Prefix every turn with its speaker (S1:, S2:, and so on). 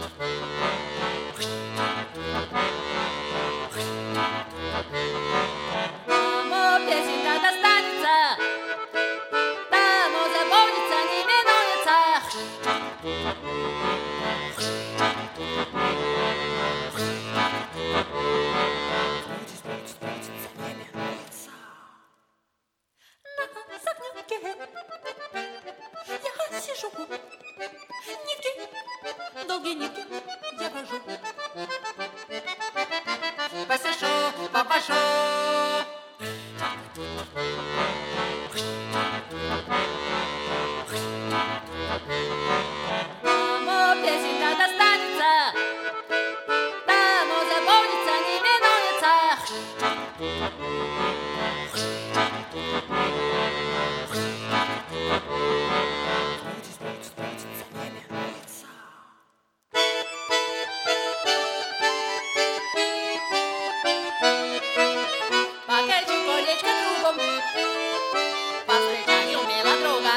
S1: Кому песенка достанется, тому запомнится, не минуется.
S2: На загнётке я сижу, нитки, долгие нитки я вожу.
S1: Посушу, попашу. Кому песенка достанется, тому запомнится, не минуется. Покажу колечко другом, повстречаю мило друга.